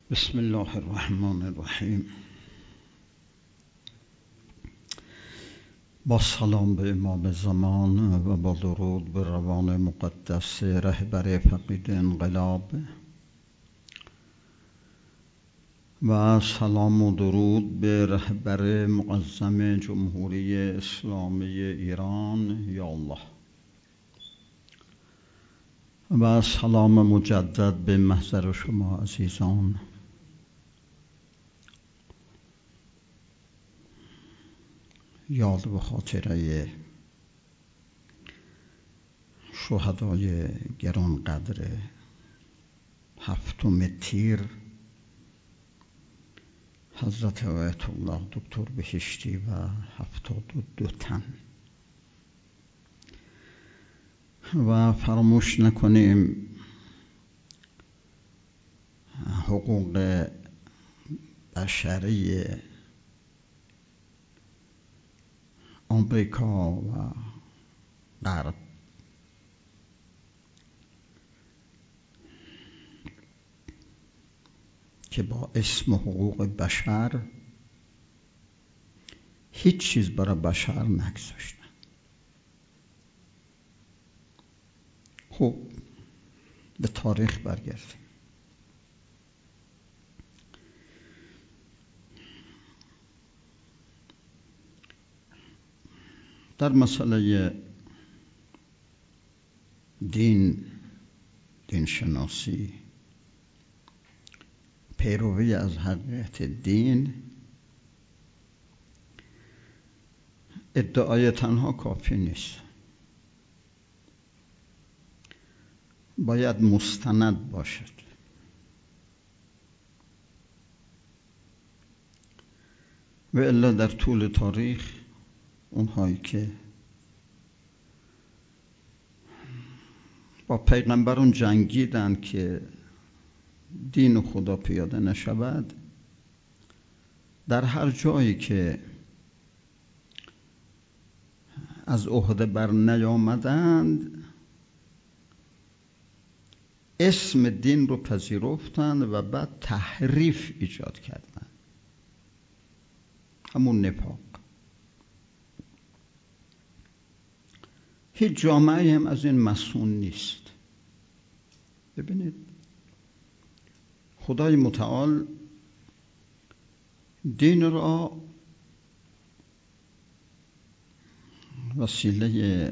بسم الله الرحمن الرحیم. با سلام به امام زمان و با درود به روان مقدس رهبر فقید انقلاب و سلام و درود به رهبر معظم جمهوری اسلامی ایران یا الله و سلام مجدد به محضر شما عزیزان. یاد و خاطره شهدای گرانقدر 7 تیر حضرت آیت الله دکتر بهشتی و 72 تن و فراموش نکنیم حقوق بشری آمریکا و غرب که با اسم حقوق بشر هیچ چیز برای بشر نگذاشتن. خب به تاریخ برگردیم. در مسئله دین شناسی، پیروی از حقیقت دین، ادعای تنها کافی نیست، باید مستند باشد. و الا در طول تاریخ اونهایی که با پیغمبران جنگیدند که دین خدا پیاده نشود، در هر جایی که از عهده بر نیامدند اسم دین رو پذیرفتند و بعد تحریف ایجاد کردند، همون نفاق. هیچ جامعه هم از این مسئول نیست. ببینید خدای متعال دین را وسیله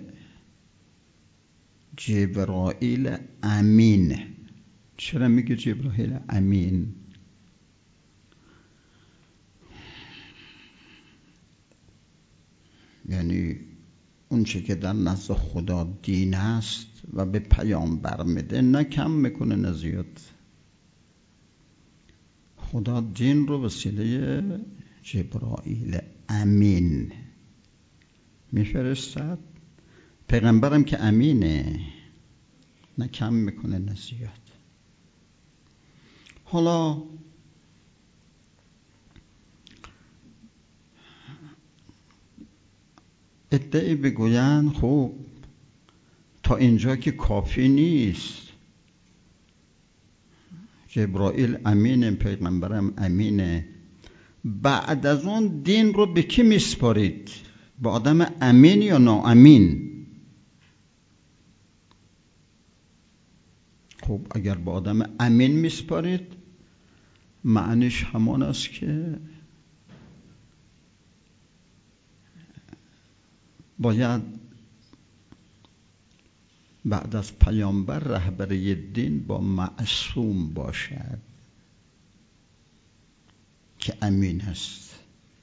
جبرائیل امین. چرا میگه جبرائیل امین؟ یعنی اون چه که در نزد خدا دین است و به پیامبر میده، نه کم میکنه نه زیاد. خدا دین رو وسیله جبرائیل امین میفرستد. پیغمبرم که امینه، نه کم میکنه نه زیاد. حالا ادعی بگویند خب تا اینجا که کافی نیست، جبرائیل امینه، پیغمبرم امینه، بعد از اون دین رو به کی میسپارید؟ به آدم امین یا ناامین؟ خب اگر به آدم امین میسپارید معنیش همان است که باید بعد از پیامبر رهبری دین با معصوم باشد که امین است.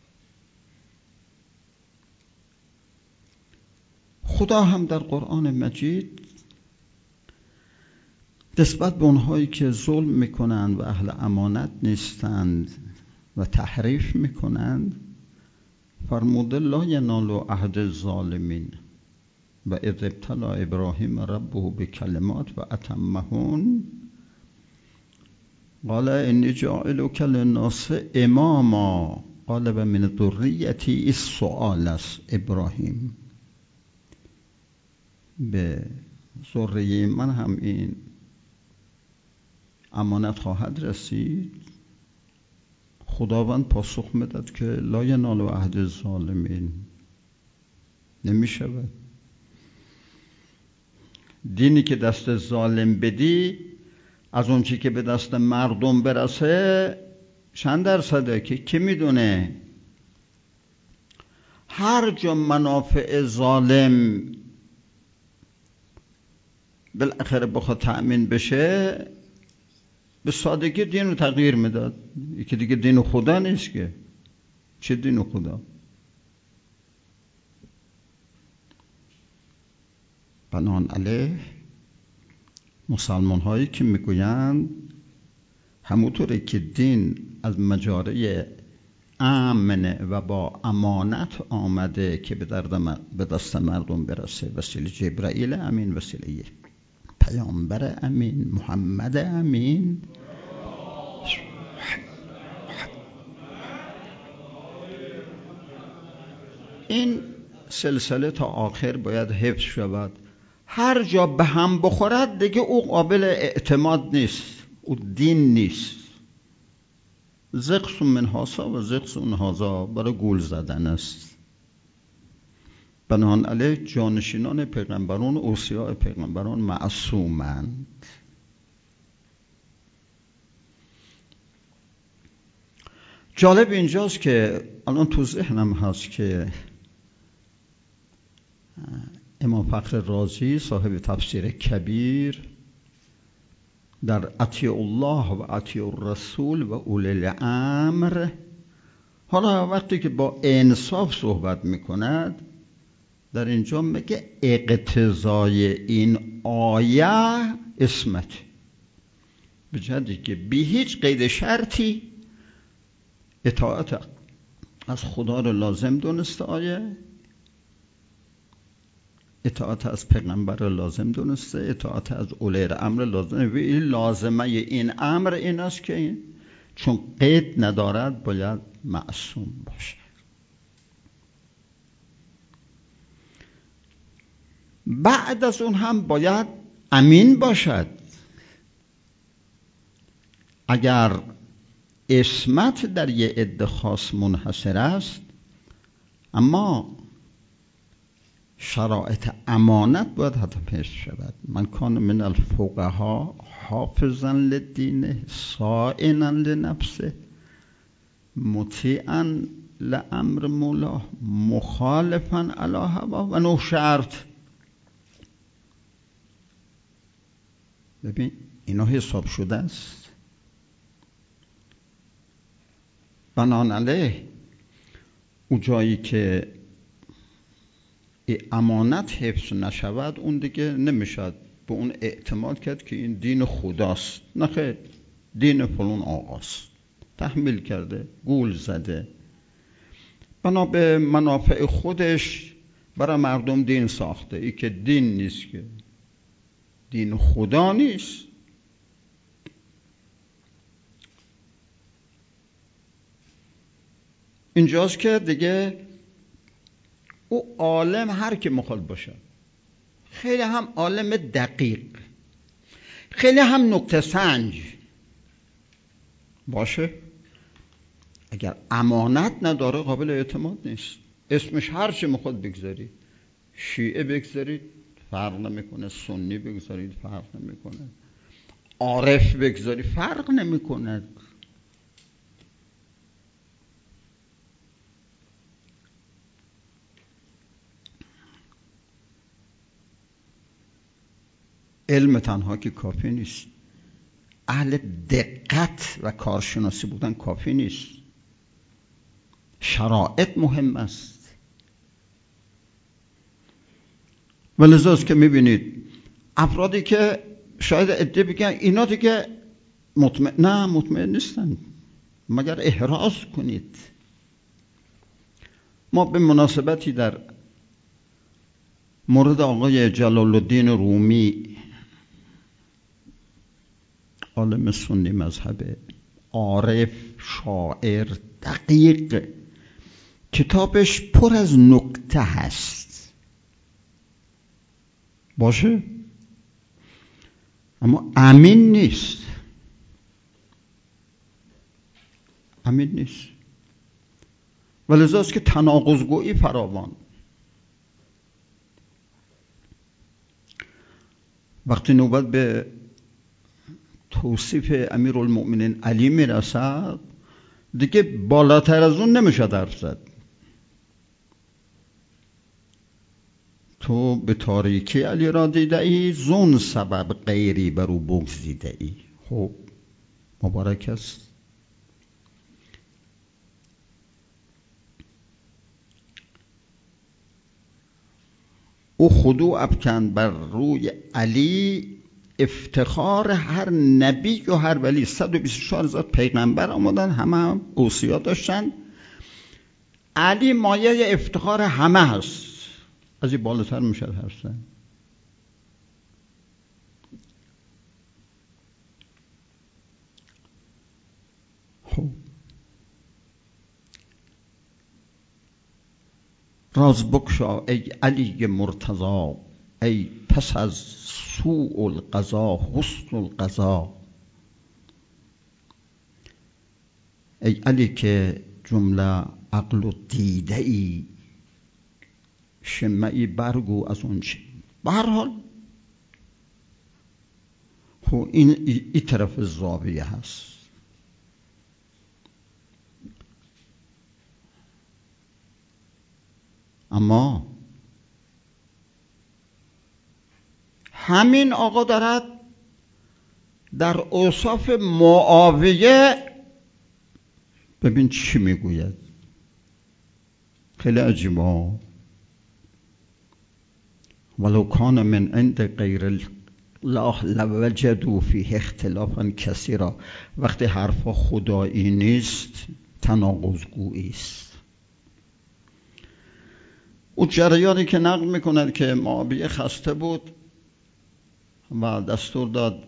خدا هم در قرآن مجید نسبت به اونهایی که ظلم میکنند و اهل امانت نیستند و تحریف میکنند فرموده لا ینال عهد الظالمین و اذ ابتلی ابراهیم ربه بکلمات و اتمهن قال انی جاعلک للناس اماما قال و من ذریتی. السؤال است ابراهیم به ذریه من هم این امانت خواهد رسید؟ خداوند پاسخ میداد که لا ینال عهد الظالمین، نمیشود. دینی که دست ظالم بدی، از اون چی که به دست مردم برسه چند درصده که کی میدونه. هر جا منافع ظالم بالاخره بخواد تأمین بشه، به سادگی دین رو تغییر میداد. یکی دیگه دین خدا نیست که. چه دین خدا؟ بنابراین مسلمان هایی که میگویند همونطوری که دین از مجاری امن و با امانت آمده که به دست مردم برسه، وسیله جبرائیل امین، وسیله پیامبر امین محمد امین، این سلسله تا آخر باید حفظ شود. هر جا به هم بخورد دیگه او قابل اعتماد نیست، او دین نیست. زقس من هاسا و زقس من هازا، برای گول زدن است. بنابراین جانشینان پیغمبران و اوصیاء پیغمبران معصومند. جالب اینجاست که الان تو ذهنم هست که امام فخر رازی صاحب تفسیر کبیر در اطیع الله و اطیع الرسول و اولی الامر، حالا وقتی که با انصاف صحبت میکند در اینجا میگه اقتضای این آیه اسمت، به جهتی که بی هیچ قید شرطی اطاعت از خدا رو لازم دونسته، آیه اطاعت از پیغمبر رو لازم دونسته، اطاعت از اولی الامر لازم. و این لازمه این امر این است که چون قید ندارد باید معصوم باشه. بعد از اون هم باید امین باشد. اگر عصمت در یه عده خاص منحصر است، اما شرایط امانت باید حتی حفظ شود. من کان من الفقهاء حافظا للدین صائنا لنفسه مطیعا لامر مولاه مخالفا علی هوا و 9 شرط. ببین اینا حساب شده است. بنابراین اون جایی که امانت حفظ نشود، اون دیگه نمیشد به اون اعتماد کرد که این دین خداست. نه خیر، دین فلان آقاست، تحمیل کرده، گول زده، بنا به منافع خودش برای مردم دین ساخته. ای که دین نیست، که دین خدا نیست. اینجاست که دیگه او عالم هر که مخالف باشه، خیلی هم عالم دقیق، خیلی هم نکته سنج باشه، اگر امانت نداره قابل اعتماد نیست. اسمش هر چه میخواد بگذارید، شیعه بگذارید فرق نمیکنه، سنی بگذارید فرق نمیکنه، عارف بگذارید فرق نمیکنه. علم تنها که کافی نیست، اهل دقت و کارشناسی بودن کافی نیست. شرایط مهم است. ولذاست که میبینید افرادی که شاید عده بگن اینا دیگه مطمئن نیستن، مگر احراز کنید. ما به مناسبتی در مورد آقای جلال الدین رومی، عالم سنی مذهب، عارف، شاعر، دقیق، کتابش پر از نکته هست باشه، اما امین نیست. همین نیست. ولذاست که تناقض‌گویی فراوان. وقتی نوبت به توصیف امیرالمؤمنین علی میرسد دیگه بالاتر از اون نمیشه حرف زد. تو به تاریکی علی را دیده ای، زون سبب غیری بر او بگزیده ای. خب مبارک است. او خضوع افکند بر روی علی، افتخار هر نبی و هر ولی. 124,000 پیغمبر آمدن، همه اوصیا داشتن. علی مایه افتخار همه هست. از این بالاتر میشه حرف زد. خب راز بگشا ای علی مرتضی، ای پس از سوء القضا حسن القضا. ای علی که جمله عقل و دیده ای، شمعی برگو از اون چه. به هر حال خب این طرف زاویه هست. اما همین آقا دارد در اوصاف معاویه، ببین چی میگوید، خیلی عجیبه. ولو کان من عند غیر الله لوجدوا فیه اختلافا کثیرا. وقتی حرفا خدایی نیست تناقض‌گویی است. او جریانی که نقل میکند که معاویه خسته بود و دستور داد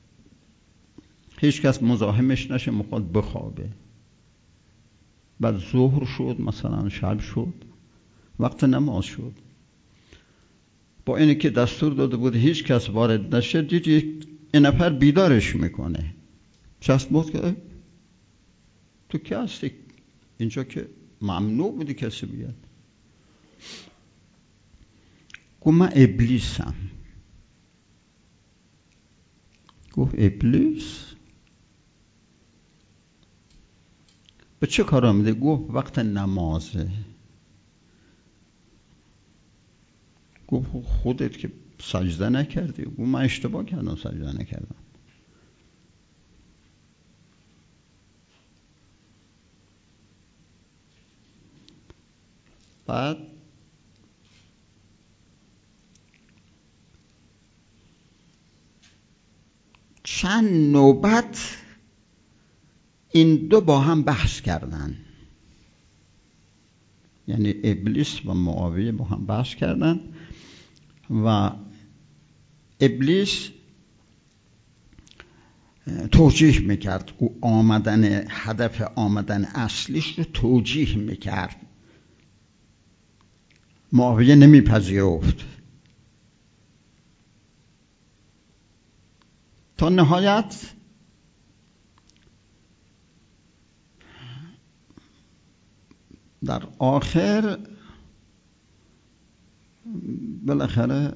هیچ کس مزاحمش نشه، میخواد بخوابه. بعد ظهر شد، مثلا شب شد، وقت نماز شد. با اینی که دستور داده بود هیچ کس وارد نشه، دید این نفر بیدارش میکنه. چست بود که تو کی هستی؟ اینجا که ممنوع بودی کسی بیاد. گفت من ابلیسم. گفت ابلیس؟ به چه کار آمده؟ گفت وقت نمازه. گفت خودت که سجده نکردی. گفت من اشتباه کردم، سجده نکردم. بعد چند نوبت این دو با هم بحث کردن، یعنی ابلیس و معاویه با هم بحث کردن و ابلیس توجیه میکرد. او هدف آمدن اصلیش رو توجیه میکرد. معاویه نمیپذیرفت. تا نهایت در آخر بالاخره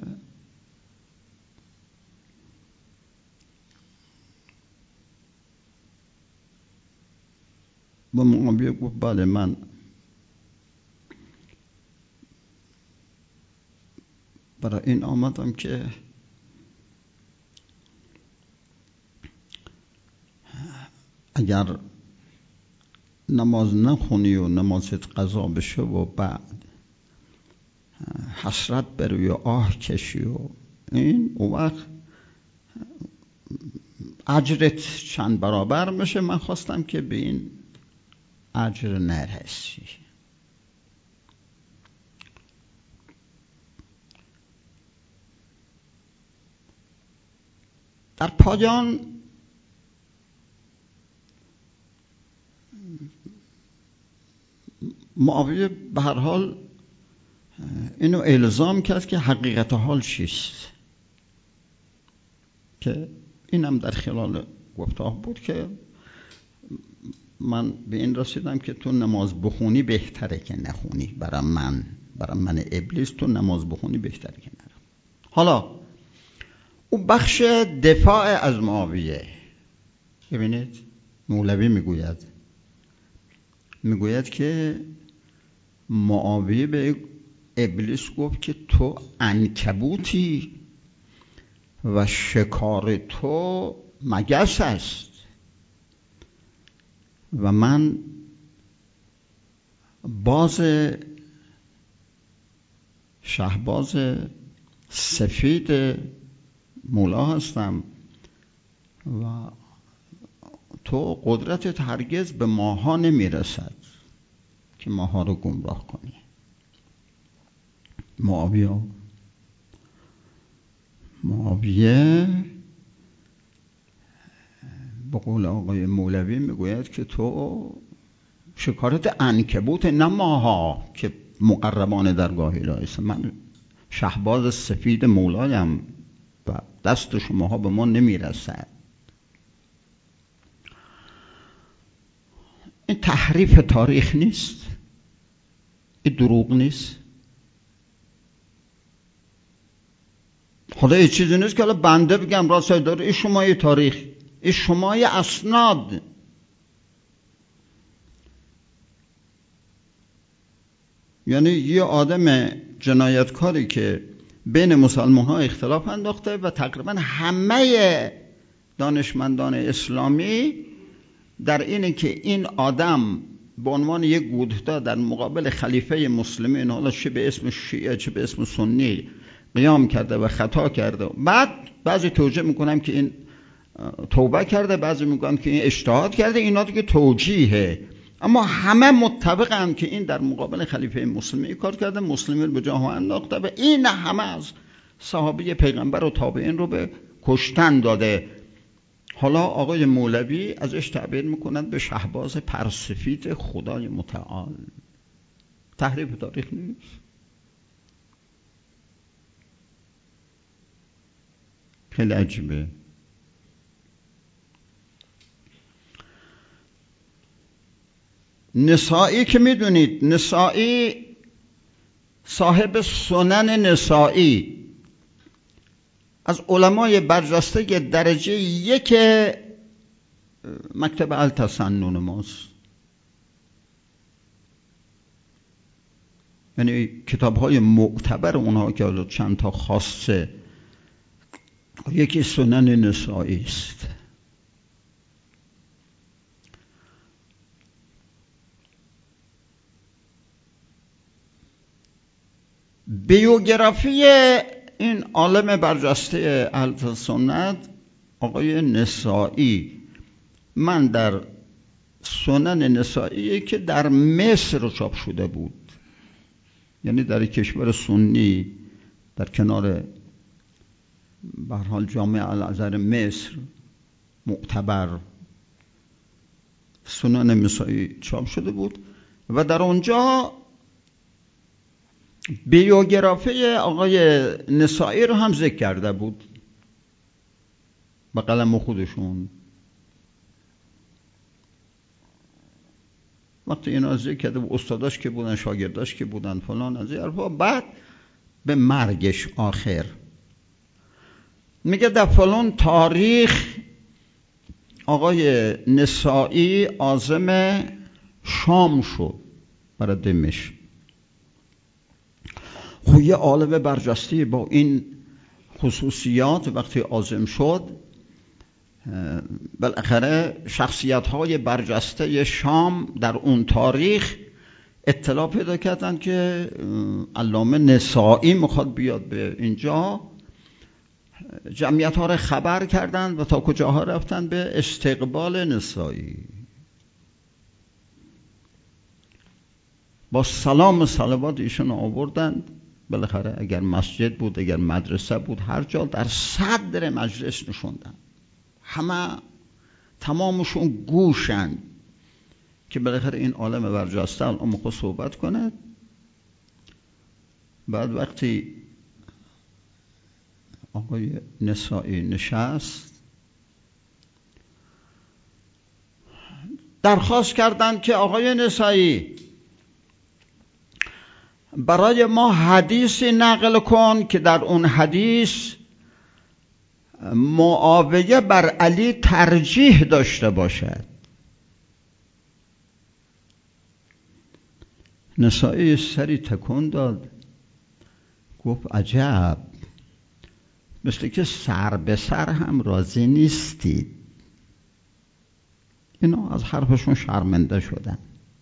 با معاویه گفت بله من برای این آمدم که اگر نماز نخونی و نمازت قضا بشه و بعد حسرت بروی و آه کشی و این، اون وقت اجرت چند برابر میشه. من خواستم که به این اجر نرسی. در پایان معاویه به هر حال اینو الزام کرد که حقیقت حال چیست، که اینم در خلال گفتار بود که من به این رسیدم که تو نماز بخونی بهتره که نخونی. برای من ابلیس تو نماز بخونی بهتره که نرم. حالا او بخش دفاع از معاویه، ببینید مولوی میگوید که معاویه به ابلیس گفت که تو عنکبوتی و شکار تو مگس است و من شهباز سفید مولا هستم و تو قدرتت هرگز به ماها نمیرسد که ماها رو گمراه کنی. معاویه به قول آقای مولوی میگوید که تو شکارت عنکبوت، نه ماها که مقربان درگاه الهی است. من شهباز سفید مولایم و دست شماها به ما نمیرسد. این تحریف تاریخ نیست؟ این دروغ نیست؟ خدا یه چیزی نیست که حالا بنده بگم راست داره. این شمای تاریخ، این شمای اسناد. یعنی یه آدم جنایتکاری که بین مسلمان ها اختلاف انداخته و تقریبا همه دانشمندان اسلامی در اینه که این آدم به عنوان یک گودتا در مقابل خلیفه مسلمین، حالا چه به اسم شیعه چه به اسم سنی، قیام کرده و خطا کرده. بعد بعضی توجیه میکنن که این توبه کرده، بعضی میگن که این اجتهاد کرده. اینا دیگه توجیهه، اما همه متفقن که این در مقابل خلیفه مسلمین کار کرده، مسلمین به جاه انداخته و این همه از صحابه پیغمبر و تابعین رو به کشتن داده. حالا آقای مولوی ازش تعبیر میکنند به شهباز پرسفید خدای متعال. تحریف تاریخ نیست؟ خیلی عجیبه. نسائی که میدونید، نسائی صاحب سنن نسائی از علمای برجسته درجه 1 مکتب التسنن ماست. یعنی کتاب‌های معتبر اونها که حالا چند تا خاصه، یکی سنن نسائی است. بیوگرافی این عالم برجسته اهل سنت آقای نسائی، من در سنن نسائی که در مصر چاپ شده بود، یعنی در کشور سنی در کنار به هر حال جامع الازهر مصر معتبر، سنن نسائی چاپ شده بود و در اونجا بیوگرافی آقای نسائی رو هم ذکر کرده بود با قلم خودشون. وقتی اینا ذکر کرده بود، استاداش که بودن، شاگرداش که بودن، فلان از این حرفا، بعد به مرگش آخر میگه در فلان تاریخ آقای نسائی عازم شام شد برای دمشق. خب یه عالم برجسته با این خصوصیات وقتی عازم شد، بالاخره شخصیت‌های برجسته شام در اون تاریخ اطلاع پیدا کردن که علامه نسائی میخواد بیاد به اینجا. جمعیت‌ها رو خبر کردن و تا کجاها رفتن؟ به استقبال نسائی. با سلام و صلوات ایشون آوردن. بالاخره اگر مسجد بود، اگر مدرسه بود، هر جا در صدر مجلس نشوندن. همه تمامشون گوشن که بالاخره این عالم برجسته الان میخواد صحبت کنه. بعد وقتی آقای نسائی نشست، درخواست کردند که آقای نسایی برای ما حدیثی نقل کن که در اون حدیث معاویه بر علی ترجیح داشته باشد. نسایی سری تکون داد، گفت عجب، مثل که سر به سر هم راضی نیستید. اینا از حرفشون شرمنده شدن،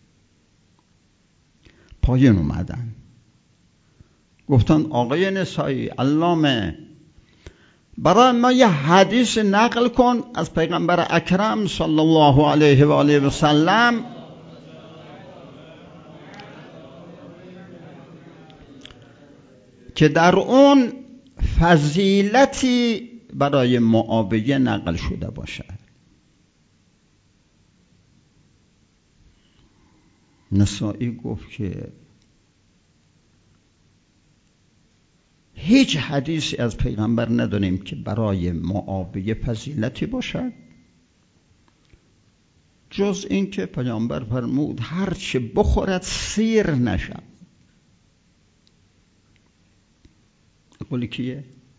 پایین اومدن، گفتن آقای نسایی علامه برای ما یه حدیث نقل کن از پیغمبر اکرم صلی الله علیه و آله و سلم که در اون فضیلتی برای معاویه نقل شده باشد. نسایی گفت که هیچ حدیثی از پیغمبر نداریم که برای معاویه فضیلتی باشد جز این که پیامبر فرمود هر چه بخورد سیر نشد. قولی کیه؟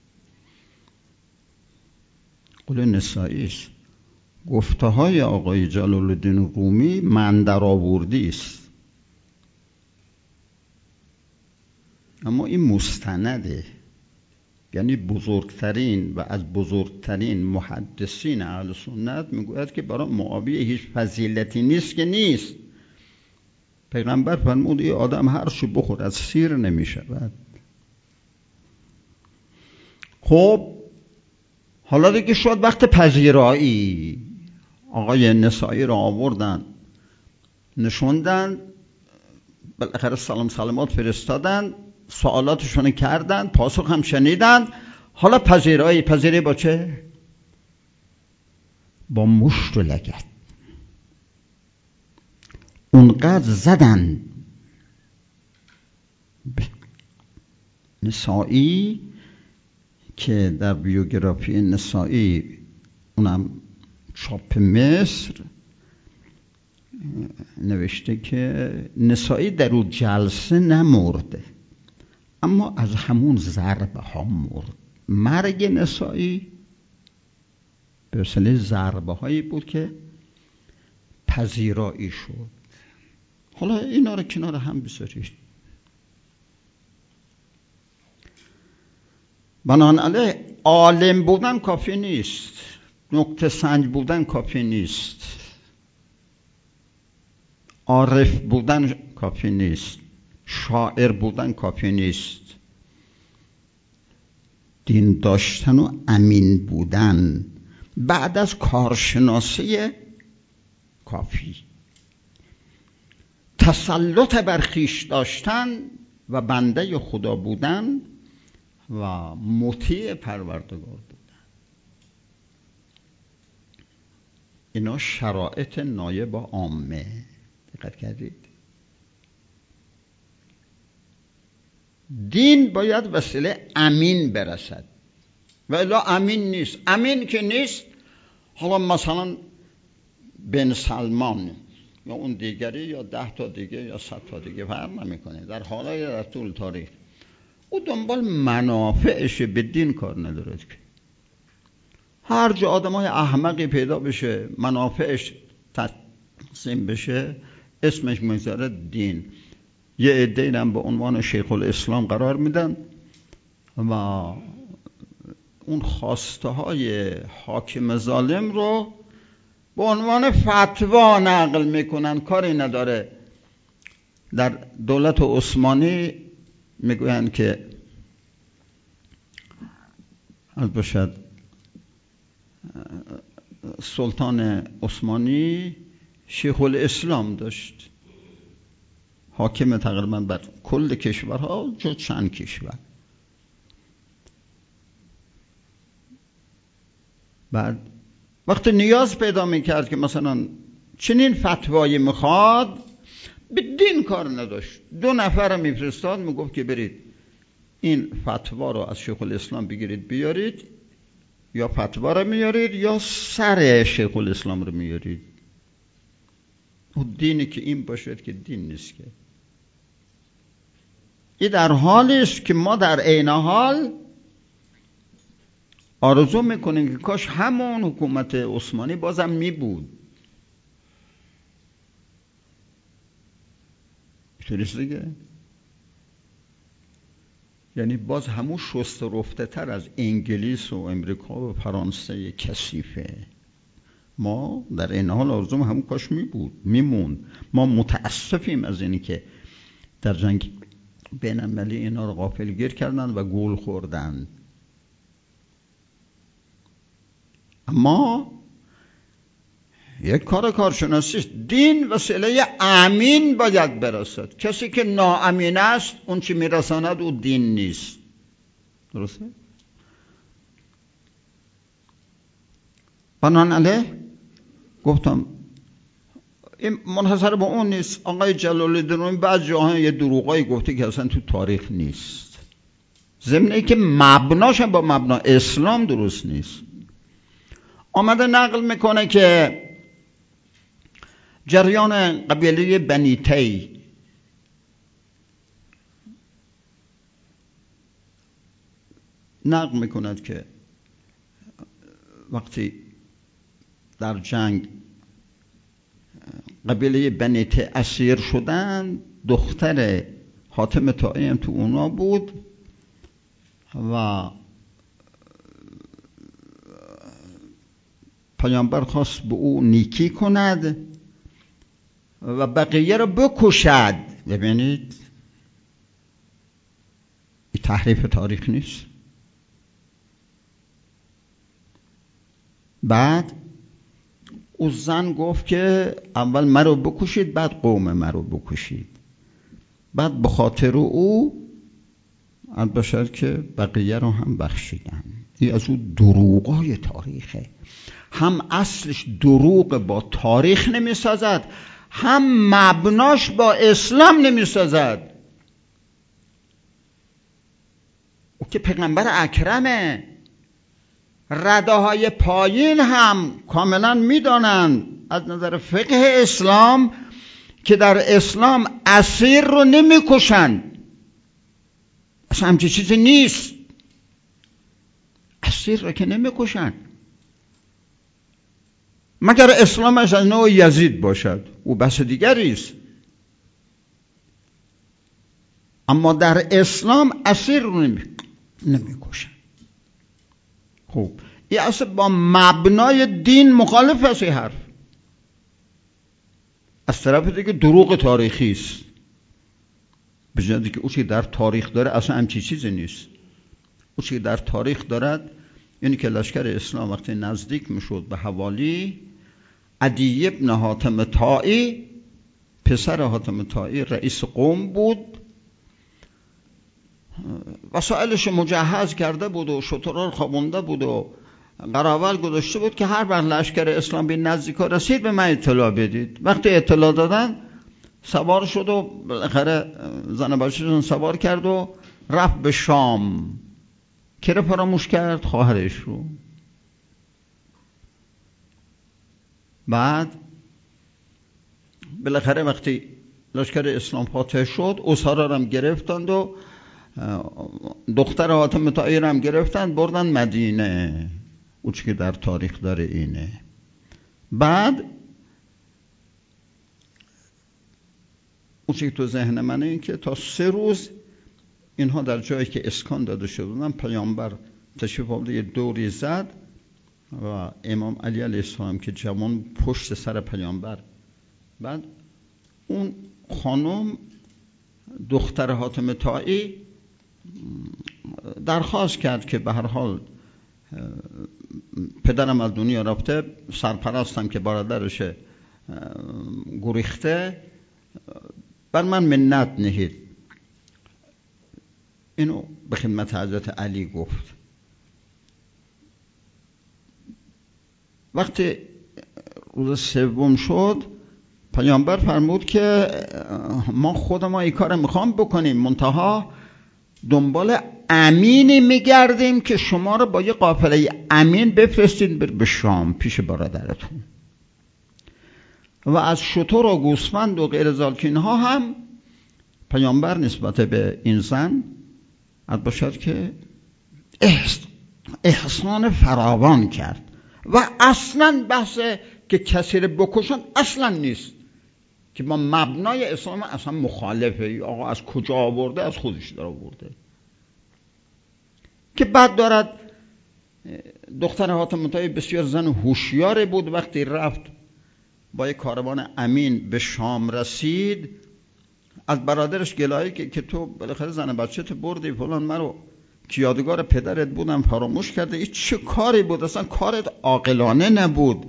قول نسایی است. گفته های آقای جلال الدین رومی من در آوردی است، اما این مستنده، یعنی بزرگترین و از بزرگترین محدثین اهل سنت میگوید که برای معاویه هیچ فضیلتی نیست که نیست. پیغمبر فرمود این آدم هر چی بخورد سیر نمیشود. خب حالا دیگه شد وقت پذیرایی. آقای نسایی را آوردن، نشوندن، بالاخره سلام سلامات فرستادن، سوالاتشون کردن، پاسخ هم شنیدن. حالا پذیرایی با چه؟ با مشت و لگد. اونقدر زدن نسایی که در بیوگرافی نسایی، اونم چاپ مصر، نوشته که نسایی در اون جلسه نمرده، اما از همون ضربه ها مرد. مرگ نسایی به وسیله ضربه هایی بود که پذیرایی شد. حالا اینا رو کنار هم بذارید. بنابراین عالم بودن کافی نیست، نکته سنج بودن کافی نیست، عارف بودن کافی نیست، شاعر بودن کافی نیست. دین داشتن و امین بودن بعد از کارشناسی کافی، تسلط بر خویش داشتن و بنده خدا بودن و مطیع پروردگار بودن، اینا شرایط نایب و عامه. دقت کردید؟ دین باید وسیله امین برسد و الا امین نیست. امین که نیست، حالا مثلا بن سلمان یا اون دیگری یا 10 تا دیگه یا 100 تا دیگه فرق نمیکنه، در حالای در طول تاریخ او دنبال منافعش به دین کار نداره. که هر جا آدمای احمقی پیدا بشه منافعش تقسیم بشه اسمش میذاره دین. یه عده‌ای هم به عنوان شیخ الاسلام قرار میدن و اون خواسته های حاکم ظالم رو به عنوان فتوا نقل میکنن، کاری نداره. در دولت عثمانی میگوین که از باشد سلطان عثمانی شیخ الاسلام داشت، حاکم تقریبا بر کل کشورها جز چند کشور. بعد وقتی نیاز پیدا میکرد که مثلا چنین فتوایی میخواد، به دین کار نداشت، 2 نفر میفرستاد، میگفت که برید این فتوا رو از شیخ الاسلام بگیرید بیارید، یا فتوا رو میارید یا سر شیخ الاسلام رو میارید. و دینی که این باشد که دین نیست. که این در حالی است که ما در عین حال آرزو میکنیم که کاش همون حکومت عثمانی بازم می بود. اینطوریست دیگه. یعنی باز همون شست رفته تر از انگلیس و امریکا و فرانسه کثیفه. ما در این حال آرزوم همون کاش می بود، میموند. ما متاسفیم از اینی که در جنگ بین المللی اینا رو غافلگیر کردن و گول خوردن. اما یک کارشناسی است. دین وسیله امین باید برسد. کسی که ناامین است اون چی میرساند او دین نیست. درسته؟ بنابراین گفتم این منحصر به اون نیست. آقای جلال‌الدین رومی بعض جاها یه دروغایی گفته که اصلا تو تاریخ نیست، ضمن اینکه مبناش با مبنا اسلام درست نیست. آمده نقل میکنه که جریان قبیله بنی تی نقل میکند که وقتی در جنگ قبیله بنی تی اسیر شدن، دختر حاتم طایی هم تو اونا بود و پیامبر خواست به او نیکی کند و بقیه را بکشد. ببینید این تحریف تاریخ نیست. بعد او زن گفت که اول مرا بکشید بعد قوم مرا بکشید. بعد به خاطر او البته که بقیه رو هم بخشیدن. این از اون دروغای تاریخه. هم اصلش دروغ با تاریخ نمی سازد، هم مبناش با اسلام نمی سازد. او که پیغمبر اکرمه. رده های پایین هم کاملا می دانند از نظر فقه اسلام که در اسلام اسیر رو نمی کشند. اصلا همچین چیزی نیست. اسیر رو که نمی کشند مگر اسلامش از نوع یزید باشد، او بحث دیگری است. اما در اسلام اسیر رو نمی کشند. خب این اصلا با مبنای دین مخالف است. این حرف از طرف دیگه دروغ تاریخی است. بجنده که او چی در تاریخ داره اصلا همچی چیزی نیست. او چی در تاریخ دارد یعنی که لشکر اسلام وقتی نزدیک میشد به حوالی، عدی ابن حاتم طایی پسر حاتم طایی رئیس قوم بود، وسایلش مجهز کرده بود و شترها خوابونده بود و قراول گذاشته بود که هر وقت لشکر اسلام به نزدیکا رسید به من اطلاع بدید. وقتی اطلاع دادن سوار شد و بالاخره زن بچه‌شون سوار کرد و رفت به شام. کی رو فراموش کرد؟ خواهرش رو. بعد بالاخره وقتی لشکر اسلام فاتح شد اسارا رو هم گرفتند و دختر حاتم طایی رو هم گرفتند بردن مدینه. او چی که در تاریخ داره اینه. بعد او چی که تو ذهن منه این که تا 3 روز اینها در جایی که اسکان داده شدن پیامبر تشریف آورد یه دوری زد و امام علی علیه السلام که جوان پشت سر پیامبر. بعد اون خانم دختر حاتم طایی درخواست کرد که به هر حال پدرم از دنیا رفته، سرپرستم که برادرش گریخته، بر من منت نهید. اینو به خدمت حضرت علی گفت. وقتی روز 3 شد پیامبر فرمود که ما خودمان این کار میخوام بکنیم، منتها دنبال امینی میگردیم که شما رو با یه قافله امین بفرستید به شام پیش برادرتون. و از شتر و گوسفند و غیر ذالک اینها هم پیامبر نسبت به این زن از باشد که احسان فراوان کرد و اصلا بحث که کسی رو بکشن اصلا نیست که با مبنای اسلام اصلا مخالفه. آقا از کجا آورده؟ از خودش در آورده. که بعد دارد دختر حاتم طایی بسیار زن هوشیار بود، وقتی رفت با یک کاروان امین به شام رسید از برادرش گلایه که تو بالاخره زن بچه تو بردی فلان، من رو که یادگار پدرت بودم فراموش کرده. این چه کاری بود؟ اصلا کارت عاقلانه نبود.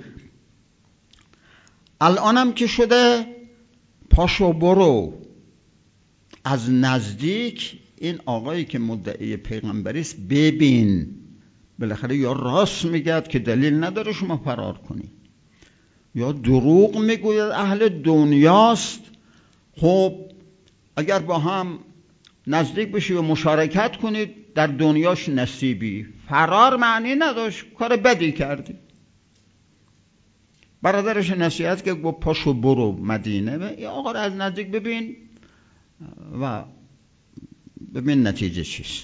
الانم که شده پاشو برو از نزدیک این آقایی که مدعی پیغمبری است ببین، بالاخره یا راست میگه که دلیل نداره شما فرار کنی، یا دروغ میگوید اهل دنیاست. خب اگر با هم نزدیک بشی و مشارکت کنید در دنیاش نصیبی، فرار معنی نداشت، کار بدی کردی. برادرش نصیحت که گفت پاشو برو مدینه، یا آقا رو از نزدیک ببین و ببین نتیجه چیست.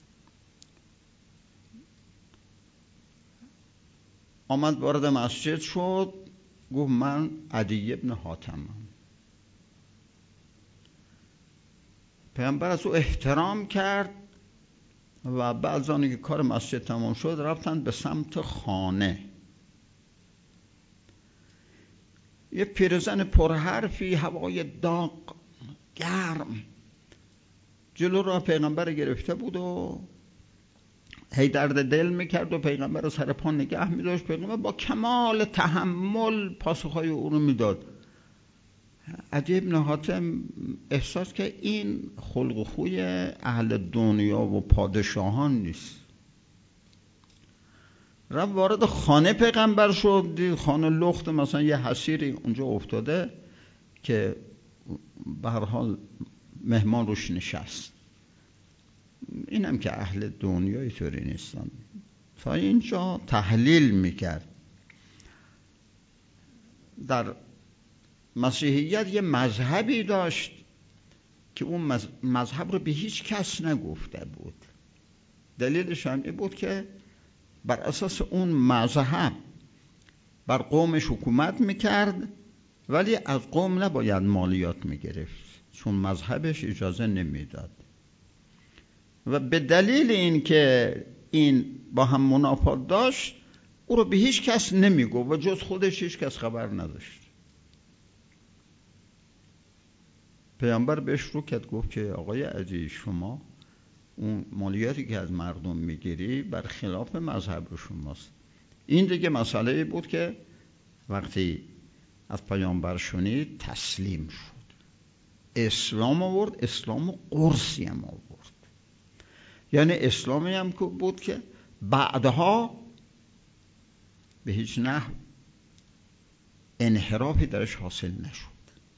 آمد وارد مسجد شد، گفت من عدی ابن حاتمم. پیامبر از او احترام کرد و بعد از آنکه کار مسجد تمام شد رفتند به سمت خانه. یه پیرزن پرحرفی، هوای داغ گرم، جلو راه پیغمبر گرفته بود و هی درد دل میکرد و پیغمبر رو سر پا نگه میداشت. پیغمبر با کمال تحمل پاسخهای او رو میداد. عدی ابن حاتم احساس که این خلق و خوی اهل دنیا و پادشاهان نیست. رفت وارد خانه پیغمبر شد، دید خانه لخت، مثلا یه حصیری اونجا افتاده که به هر حال مهمان روش نشست. اینم که اهل دنیای طوری نیستن. تا اینجا تحلیل میکرد. در مسیحیت یه مذهبی داشت که اون مذهب رو به هیچ کس نگفته بود. دلیلش هم این بود که بر اساس اون مذهب بر قومش حکومت میکرد، ولی از قوم نباید مالیات میگرفت چون مذهبش اجازه نمیداد. و به دلیل این که این با هم منافات داشت او رو به هیچ کس نمیگفت و جز خودش هیچ کس خبر نداشت. پیامبر بهش رو کرد، گفت که آقای عزیز شما اون مالیاتی که از مردم میگیری بر خلاف مذهب شماست. این دیگه مسئله بود که وقتی از پیامبر شنید تسلیم شد، اسلام آورد، اسلام قرصی هم آورد. یعنی اسلامی هم بود که بعدها به هیچ نحو انحرافی درش حاصل نشد.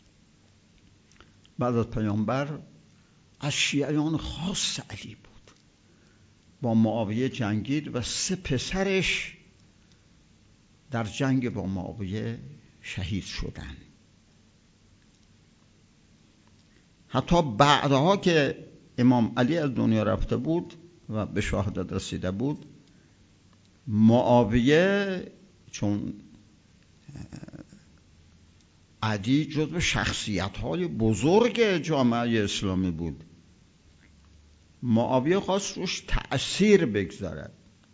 بعد از پیامبر از شیعیان خاص علی بود، با معاویه جنگید و 3 پسرش در جنگ با معاویه شهید شدند. حتی بعدها که امام علی از دنیا رفته بود و به شهادت رسیده بود، معاویه چون علی جزو شخصیت‌های بزرگ جامعه اسلامی بود، معاویه خواست روش تأثیر بگذارد،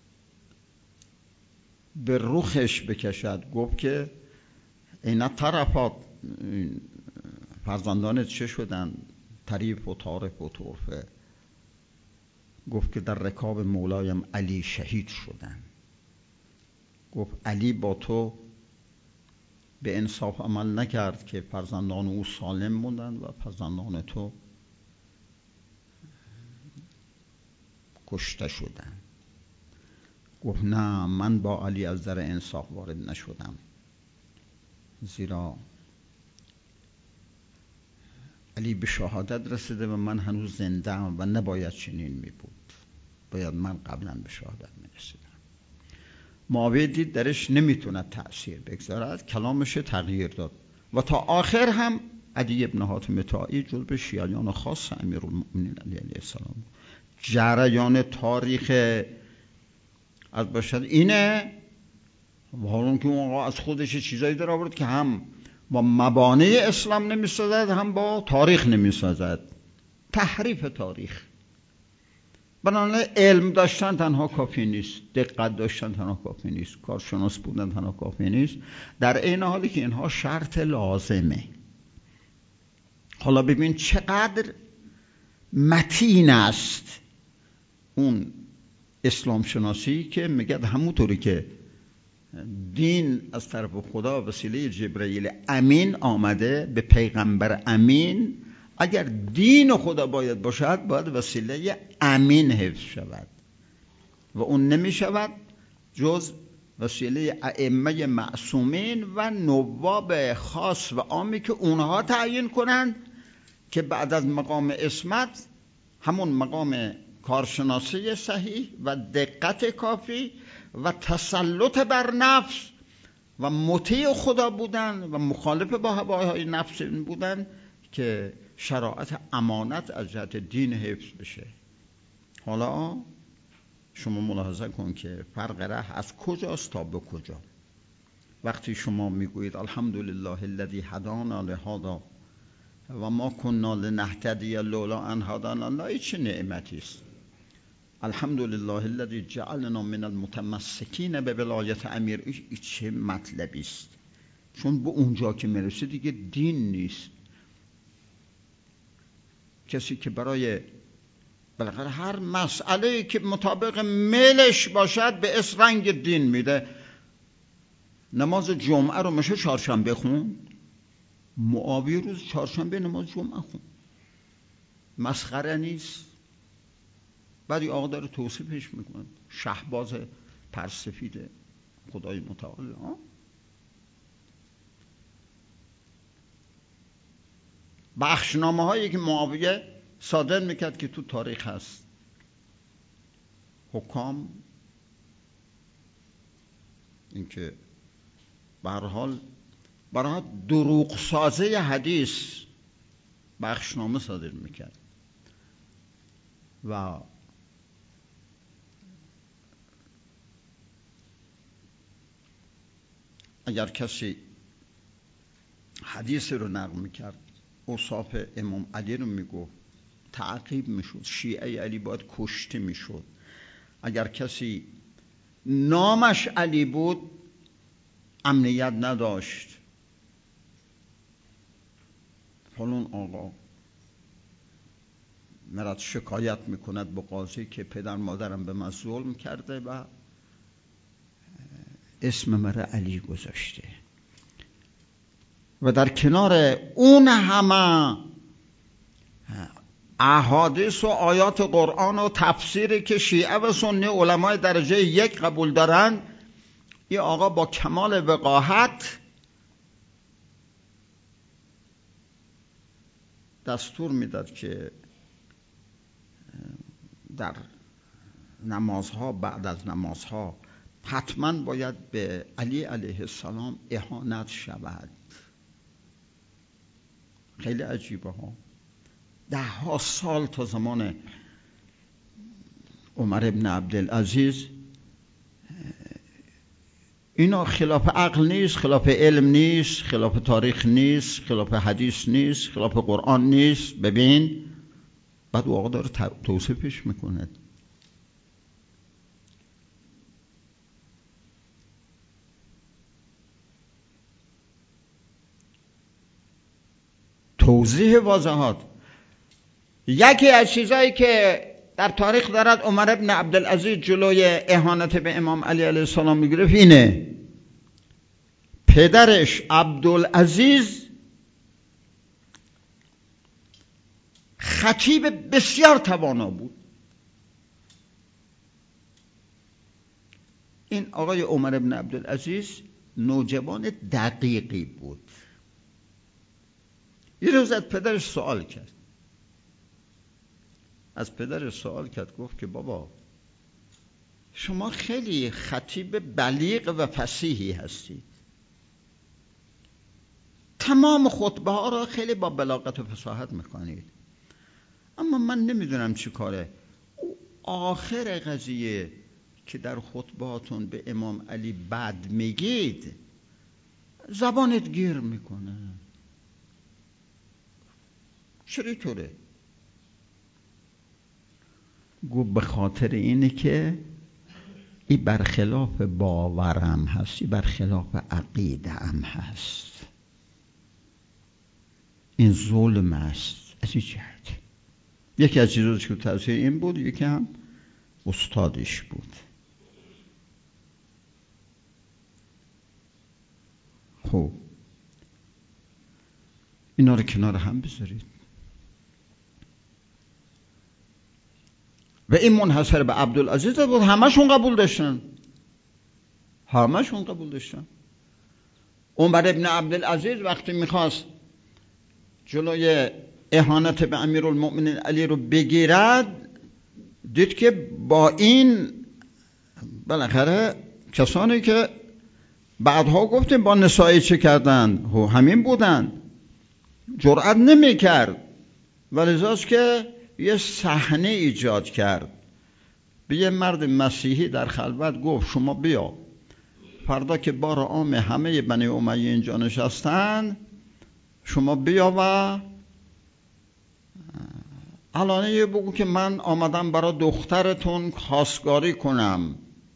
به رخش بکشد. گفت که اینا طرفات فرزندانت چه شدن؟ طریف و طارف و طرفه. گفت که در رکاب مولایم علی شهید شدن. گفت علی با تو به انصاف عمل نکرد که فرزندان او سالم موندن و فرزندان تو کشته شدن. گفت نه، من با علی از در انصاف وارد نشدم، زیرا علی به شهادت رسیده و من هنوز زنده ام و نباید چنین می بود، باید من قبلا به شهادت می رسیدم. معاویه دید درش نمیتونه تأثیر بگذارد، کلامش تغییر داد. و تا آخر هم عدی ابن حاتم طایی جزو شیعیان خاص امیرالمؤمنین علی علیه السلام. جریان تاریخ از باشد اینه، حالا که اون آقا از خودش چیزایی در آورد که هم با مبانی اسلام نمی‌سازد هم با تاریخ نمی‌سازد. تحریف تاریخ. بنابراین علم داشتن تنها کافی نیست، دقت داشتن تنها کافی نیست، کارشناس بودن تنها کافی نیست، در این حالی که اینها شرط لازمه. حالا ببین چقدر متین است اون اسلام شناسی که میگه همونطوری که دین از طرف خدا وسیله جبرئیل امین آمده به پیغمبر امین، اگر دین خدا باید باشد باید وسیله امین حفظ شود و اون نمی شود جز وسیله ائمه معصومین و نواب خاص و عامی که اونها تعیین کنند که بعد از مقام عصمت همون مقام کارشناسی صحیح و دقت کافی و تسلط بر نفس و مطیع خدا بودن و مخالف با هواهای نفس بودن که شرایط امانت از جهت دین حفظ بشه. حالا شما ملاحظه کن که فرق ره از کجاست تا به کجا. وقتی شما میگویید الحمدلله الذی هدانا لهذا و ما کنا لنهتدی لولا ان هدانا الله، چه نعمتی است. الحمدلله الذی جعلنا من المتمسکین به ولایت امیر، چه مطلبی است. چون به اونجا که میرسه دیگه دین نیست. کسی که برای بالاخره هر مسئله که مطابق میلش باشد به اسم رنگ دین میده. نماز جمعه رو میشه چهارشنبه خون؟ معاویه روز چهارشنبه نماز جمعه خون. مسخره نیست. بعدی آقا داره توصیفش میکنه، شهباز پرسفید خدای متعال. بخشنامه هایی که معاویه صادر میکرد که تو تاریخ هست، حکام اینکه به هر حال برای دروغ سازه حدیث بخشنامه صادر میکرد و اگر کسی حدیث رو نقل میکرد اوصاف امام علی رو میگفت تعقیب میشد، شیعه علی باید کشته میشد. اگر کسی نامش علی بود امنیت نداشت. فلان آقا مرد شکایت میکند به قاضی که پدر مادرم به من ظلم کرده و اسم مرا علی گذاشته و در کنار اون همه احادیث و آیات قرآن و تفسیری که شیعه و سنی علمای درجه یک قبول دارن، این آقا با کمال وقاحت دستور میداد که در نمازها بعد از نمازها حتما باید به علی علیه السلام اهانت شود. خیلی عجیبه ها. 10 سال تا زمان عمر ابن عبدالعزیز اینا خلاف عقل نیست، خلاف علم نیست، خلاف تاریخ نیست، خلاف حدیث نیست، خلاف قرآن نیست. ببین بعد او آقا داره توصیفش میکنه. توضیح واضحات. یکی از چیزایی که در تاریخ دارد عمر ابن عبدالعزیز جلوی اهانت به امام علی علیه السلام میگرفت اینه: پدرش عبدالعزیز خطیب بسیار توانا بود. این آقای عمر ابن عبدالعزیز نوجوان دقیقی بود. یه روز از پدرش سوال کرد. گفت که بابا شما خیلی خطیب بلیغ و فصیحی هستید، تمام خطبه ها را خیلی با بلاغت و فصاحت میکنید، اما من نمیدونم چی کاره. آخر قضیه که در خطباتون به امام علی بد میگید، زبانت گیر میکنه. چرا طوره؟ گو به خاطر اینه که این برخلاف باورم هست، این برخلاف عقیده هم هست، این ظلم است. از این جهت یکی از چیزایی که توصیه این بود، یکی هم استادش بود. خب اینا رو کنار هم بذارید. و این منحصر به عبدالعزیز بود، همشون قبول داشتن. عمر ابن عبدالعزیز وقتی میخواست جلوی اهانت به امیرالمؤمنین علی رو بگیرد، دید که با این بالاخره کسانی که بعدها گفتیم با نسایی چه کردن، همین بودن، جرأت نمی کرد. ولذاست که یه صحنه ایجاد کرد. به یه مرد مسیحی در خلوت گفت شما بیا، فردا که بار عام همه بنی امیه اینجا نشستن، شما بیا و علانیه بگو که من آمدم برای دخترتون خواستگاری کنم.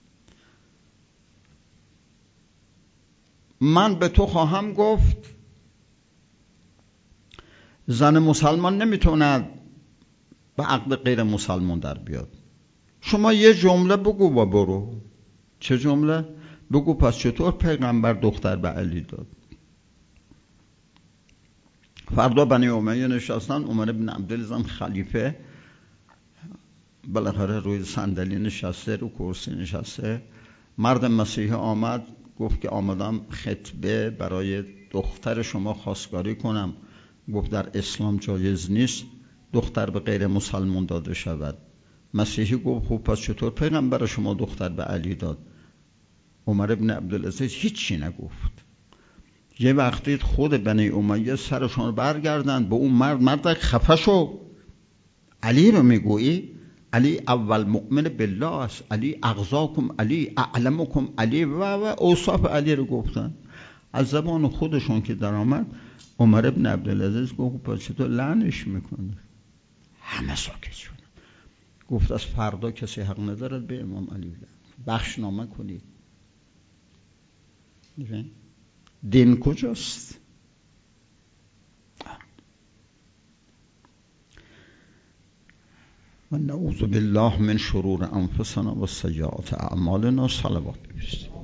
من به تو خواهم گفت زن مسلمان نمیتوند به عقد غیر مسلمان در بیاد. شما یه جمله بگو و برو. چه جمله؟ بگو پس چطور پیغمبر دختر به علی داد؟ فردا بنی امیه نشستن، عمر بن عبدالعزیز خلیفه بالاخره روی صندلی نشسته، رو کرسی نشسته. مرد مسیحی آمد گفت که آمدم خطبه برای دختر شما خواستگاری کنم. گفت در اسلام جایز نیست دختر به غیر مسلمان داده شود. مسیحی گفت خب پس چطور پیغمبر شما دختر به علی داد؟ عمر ابن عبدالعزیز هیچی نگفت. یه وقتی خود بنی امیه سرشون رو برگردن به اون مرد خفه شو، علی رو میگویی؟ علی اول مؤمن بالله است، علی اغزاکم علی، اعلمکم علی و اوصاف علی رو گفتن. از زبان خودشون که در آمد، عمر ابن عبدالعزیز گفت پس چطور لعنش میکنه؟ همه ساکت شدن. گفت از فردا کسی حق ندارد به امام علی بخشنامه کنید. دین کجاست؟ و نعوذ بالله من شرور انفسنا و سیئات اعمالنا. صلوات بفرستید.